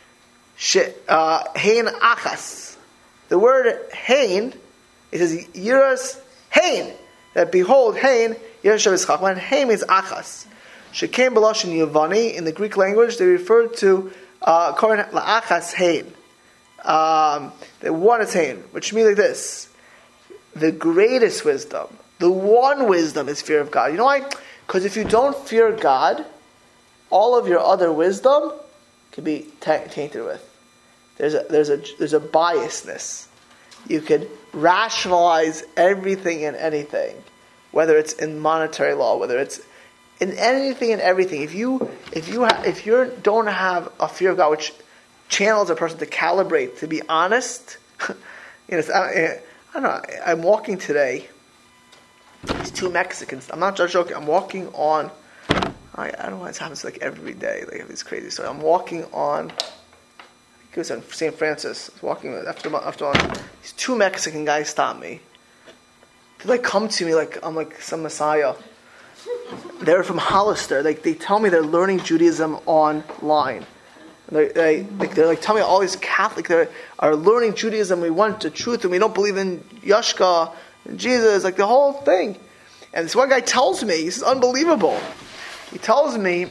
hein achas. The word hein, it says yiras hein. That behold hein yirash Hashem is chachma, and hein means achas. Shekem b'lashon Yevani, in the Greek language, they refer to Uh, la'achas hein. Um, the one is hein, which means like this: the greatest wisdom, the one wisdom, is fear of God. You know why? Because if you don't fear God, all of your other wisdom can be t- tainted with. There's a there's a there's a biasness. You can rationalize everything and anything, whether it's in monetary law, whether it's in anything and everything. If you if you ha- if you don't have a fear of God, which channels a person to calibrate, to be honest, you know, I, I don't know. I'm walking today. These two Mexicans. I'm not just joking. I'm walking on. I, I don't know. It happens like every day. They have these crazy stories. I'm walking on. I think it was in Saint Francis. I was walking after after these two Mexican guys stopped me. They like come to me like I'm like some messiah. They're from Hollister. Like they tell me they're learning Judaism online. They they like, they're like telling me all these Catholic they are learning Judaism. We want the truth, and we don't believe in Yashka and Jesus. Like the whole thing. And this one guy tells me, this is unbelievable. He tells me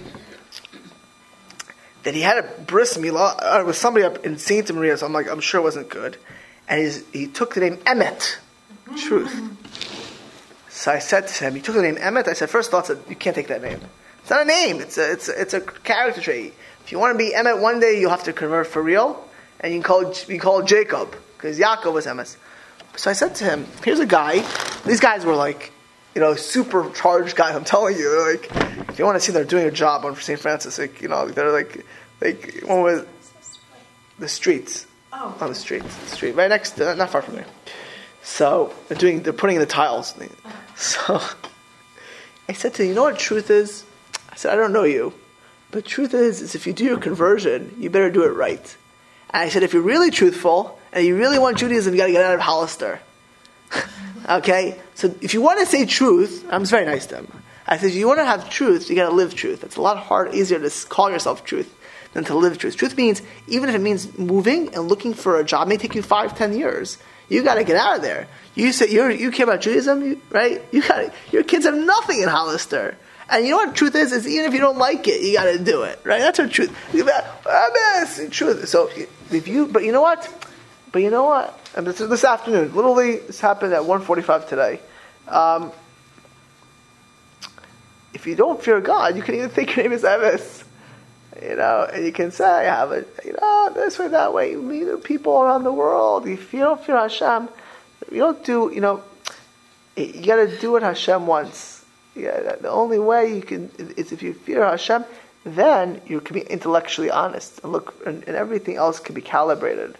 that he had a bris milah uh, with somebody up in Saint Maria. So I'm like, I'm sure it wasn't good. And he's, he took the name Emet, truth. So I said to him, he took the name Emet. I said, first thought, you can't take that name. It's not a name. It's a, it's a, it's a character trait. If you want to be Emet one day, you'll have to convert for real. And you can call, you can call Jacob. Because Yaakov was Emet. So I said to him, here's a guy. These guys were like, you know, supercharged guys. I'm telling you. Like, if you want to see they're doing a job on Saint Francis, like, you know, they're like, like, one was the streets. Oh. On the street, the street, right next, to, not far from me. So they're doing, they're putting in the tiles. So I said to him, you know what truth is? I said, I don't know you, but truth is, is if you do your conversion, you better do it right. And I said, if you're really truthful and you really want Judaism, you got to get out of Hollister. Okay, so if you want to say truth, I'm very nice to him. I said, if you want to have truth, you got to live truth. It's a lot harder, easier to call yourself truth than to live truth. Truth means, even if it means moving and looking for a job, it may take you five, ten years. You got to get out of there. You say you you care about Judaism, you, right? You got your kids have nothing in Hollister, and you know what the truth is? Is even if you don't like it, you got to do it, right? That's what truth. Truth. So if you, but you know what? But you know what? And this, this afternoon, literally, this happened at one forty-five today. Um, if you don't fear God, you can even think your name is Eves. You know, and you can say, I have it, you know, this way, that way. You meet people around the world. If you don't fear Hashem, you don't do, you know, you got to do what Hashem wants. Yeah, the only way you can is if you fear Hashem, then you can be intellectually honest and look, and, and everything else can be calibrated.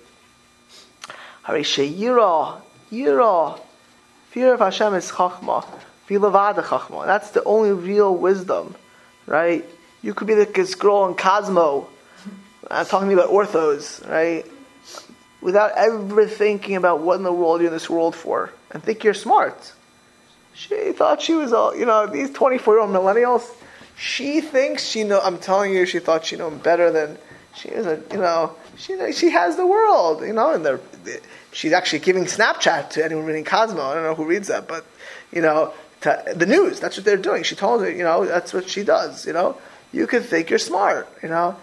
Yira, yira, fear of Hashem is chachma, v'levad chachma. That's the only real wisdom, right? You could be like this girl in Cosmo. I'm talking about orthos, right? Without ever thinking about what in the world you're in this world for, and think you're smart. She thought she was all, you know, these twenty-four-year-old millennials. She thinks she know. I'm telling you, she thought she knew them better than she is. A, you know, she she has the world, you know, and they're, she's actually giving Snapchat to anyone reading Cosmo. I don't know who reads that, but you know, to, the news. That's what they're doing. She told her, you know, that's what she does. You know. You can think you're smart, you know.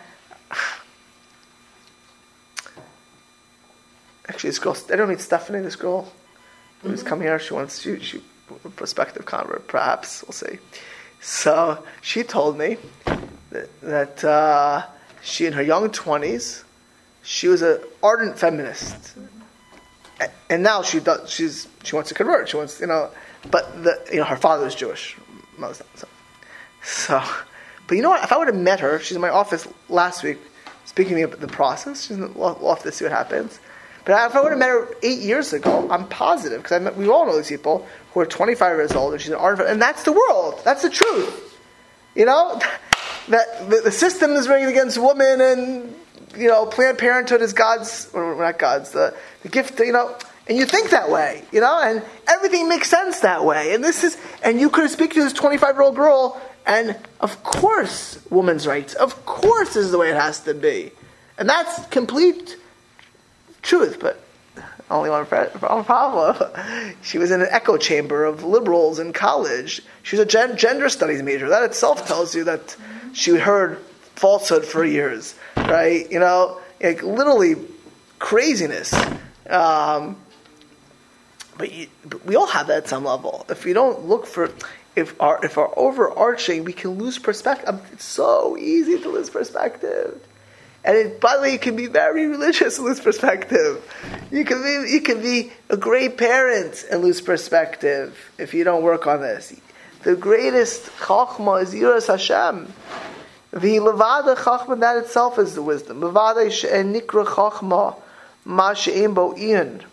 Actually, this girl, I don't meet Stephanie, this girl who's mm-hmm. come here. She wants, she, she, a prospective convert, perhaps, we'll see. So, she told me that, that uh, she, in her young twenties, she was an ardent feminist. Mm-hmm. And now she does, she's, she wants to convert. She wants, you know, but the, you know, her father was Jewish. So, so But you know what? If I would have met her, she's in my office last week, speaking to me about the process. She's in the office to see what happens. But if I would have met her eight years ago, I'm positive, because I met, we all know these people who are twenty-five years old, and she's an ardent, and that's the world. That's the truth. You know, that the, the system is rigged against women, and you know, Planned Parenthood is God's, or not God's, the, the gift. You know, and you think that way. You know, and everything makes sense that way. And this is, and you could speak to this twenty-five-year-old girl. And of course, women's rights. Of course, this is the way it has to be, and that's complete truth. But only one problem: she was in an echo chamber of liberals in college. She was a gen- gender studies major. That itself tells you that she heard falsehood for years, right? You know, like literally craziness. Um, but, you, but we all have that at some level. If we don't look for If our if our overarching, we can lose perspective. It's so easy to lose perspective, and it, by the way, you can be very religious and lose perspective. You can be you can be a great parent and lose perspective if you don't work on this. The greatest chachma is yiras Hashem. The levada chachma, that itself is the wisdom. Levada she'en nikra chachma ma she'en bo ian.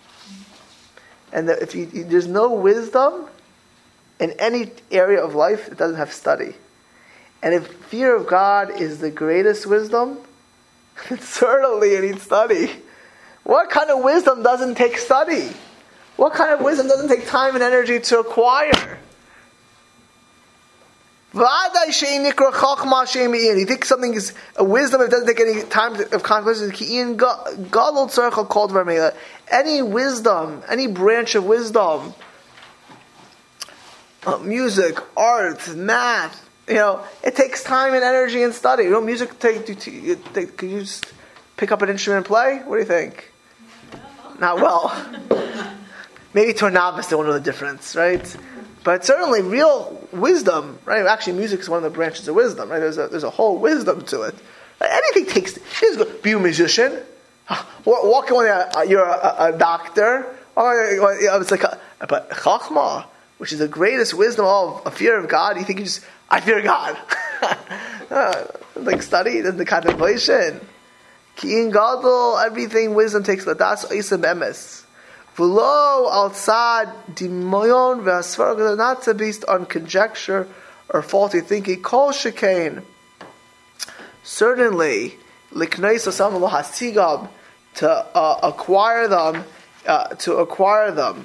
And the, if you, there's no wisdom in any area of life, it doesn't have study. And if fear of God is the greatest wisdom, then certainly it needs study. What kind of wisdom doesn't take study? What kind of wisdom doesn't take time and energy to acquire? You think something is a wisdom, it doesn't take any time of contemplation. Any wisdom, any branch of wisdom, Uh, music, art, math, you know, it takes time and energy and study. You know, music take, do, do, take could you just pick up an instrument and play? What do you think? Not well. Maybe to a novice they won't know the difference, right? But certainly real wisdom, right? Actually, music is one of the branches of wisdom, right? There's a there's a whole wisdom to it. Right? Anything takes. Be a musician. Walk away. You're a, a doctor. Or it's like, a, but chachma, which is the greatest wisdom of a fear of God. You think you just, I fear God. uh, like study, then the contemplation. Ki in gadol, everything wisdom takes ladas oisem emes. V'lo al tzad dimoyon v'asvar, not to based on conjecture or faulty thinking. Kol shekain. Certainly, likneis osam lo hasigam, to uh, acquire them, uh, to acquire them.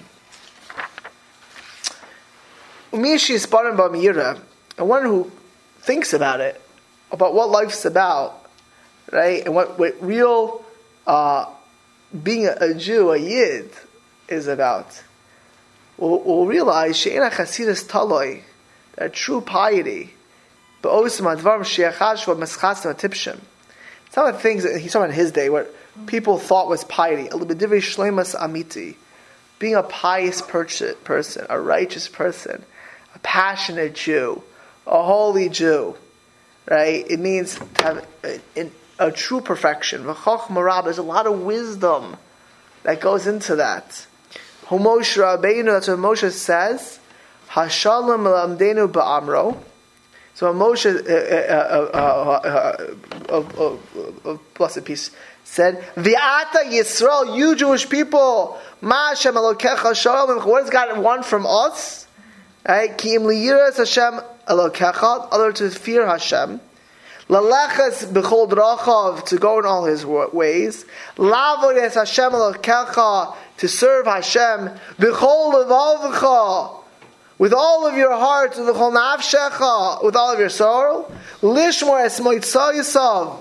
Umishi isparim b'miyira, and one who thinks about it, about what life's about, right, and what, what real uh, being a, a Jew, a Yid, is about, we'll, we'll realize she'ena chasidus taloi, that true piety, ba'osim advarim she'achash v'meschastim atipshim. Some of the things that he's talking about in his day, what people thought was piety, alibedivrei shleimas amiti, being a pious person, a righteous person, a passionate Jew, a holy Jew, right? It means to have a, a, a true perfection. There's a lot of wisdom that goes into that. Moshe Rabbeinu, that's what Moshe says. Hashalom lamdenu ba'amro. So Moshe, uh, uh, uh, uh, uh, blessed peace, said, V'ata Yisrael, you Jewish people, Ma Hashem Elokecha shalom. What does God want from us? Right? Ki im liyiras Hashem Elokecha, other to fear Hashem. Lalechas b'chol drachav, to go in all His ways. Lavod es Hashem Elokecha, to serve Hashem. B'chol levavcha, with all of your heart, with all nafshecha, with all of your soul. Lishmor es moitzah yisav,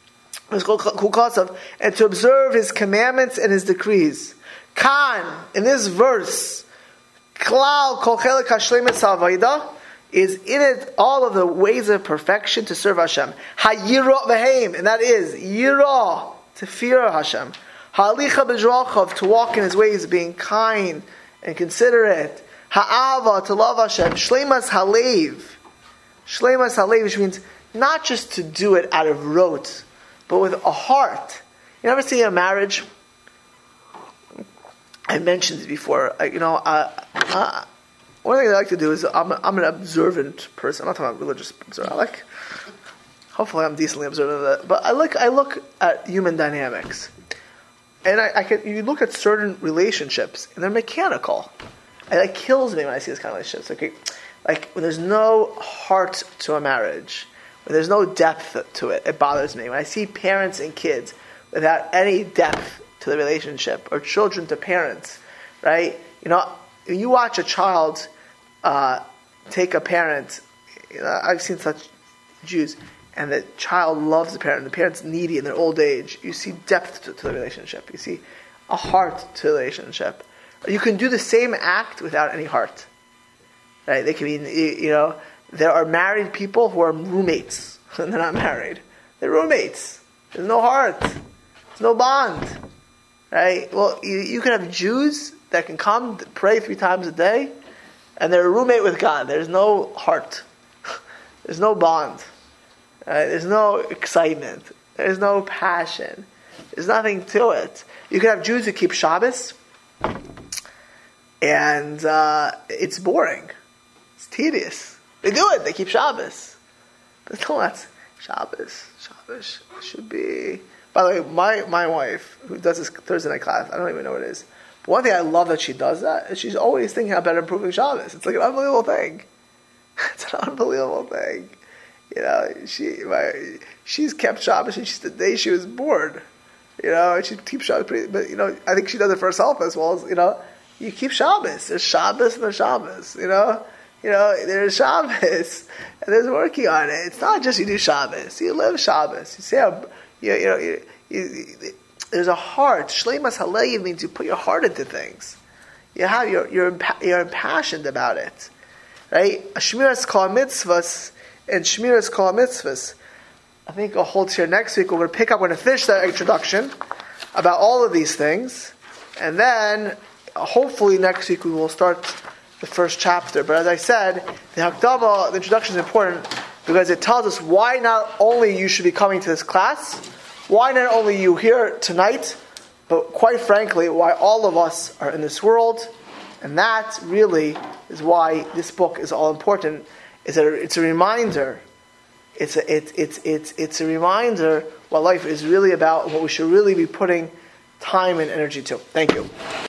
and to observe His commandments and His decrees. Kan, in this verse, klal kol chelik hashlemis havayda, is in it all of the ways of perfection to serve Hashem. Hayira v'heim, and that is yira, to fear Hashem. Ha'alicha b'drachav, to walk in His ways, being kind and considerate. Ha'ava, to love Hashem. Shleimas halev, shleimas halev, which means not just to do it out of rote, but with a heart. You ever see a marriage? I mentioned it before. I, you know, uh, uh, one thing I like to do is I'm, I'm an observant person. I'm not talking about religious observant. I like, hopefully, I'm decently observant of that. But I look, I look at human dynamics, and I, I can. You look at certain relationships, and they're mechanical, and it kills me when I see this kind of relationships. Okay, like when there's no heart to a marriage. When there's no depth to it, it bothers me. When I see parents and kids without any depth to the relationship, or children to parents, right? You know, when you watch a child uh, take a parent, you know, I've seen such Jews, and the child loves the parent, and the parent's needy in their old age. You see depth to, to the relationship. You see a heart to the relationship. You can do the same act without any heart, right? They can be, you know, there are married people who are roommates, and they're not married. They're roommates. There's no heart. There's no bond. Right? Well, you, you can have Jews that can come, pray three times a day, and they're a roommate with God. There's no heart. There's no bond. Right? There's no excitement. There's no passion. There's nothing to it. You can have Jews who keep Shabbos, and uh, it's boring. It's tedious. They do it. They keep Shabbos. But no, that's Shabbos. Shabbos should be... By the way, my, my wife, who does this Thursday night class, I don't even know what it is. But one thing I love that she does that is she's always thinking about improving Shabbos. It's like an unbelievable thing. It's an unbelievable thing. You know, she my, she's kept Shabbos since the day she was born. You know, and she keeps Shabbos pretty, but you know, I think she does it for herself as well as, you know, you keep Shabbos. There's Shabbos and there's Shabbos, you know. You know, there's Shabbos, and there's working on it. It's not just you do Shabbos. You live Shabbos. You say, you, you know, you, you, you, there's a heart. Shleimas halev means you put your heart into things. You have, you're, you're, you're impassioned about it. Right? Shmiras kol mitzvahs and Shmiras kol mitzvahs. I think I'll hold here next week. We're going to pick up, we're going to finish that introduction about all of these things. And then, hopefully next week we will start the first chapter. But as I said, the Hakdama, the introduction is important because it tells us why not only you should be coming to this class, why not only you here tonight, but quite frankly, why all of us are in this world. And that really is why this book is all important. Is that it's a reminder. It's a, it, it's, it's, it's a reminder what life is really about and what we should really be putting time and energy to. Thank you.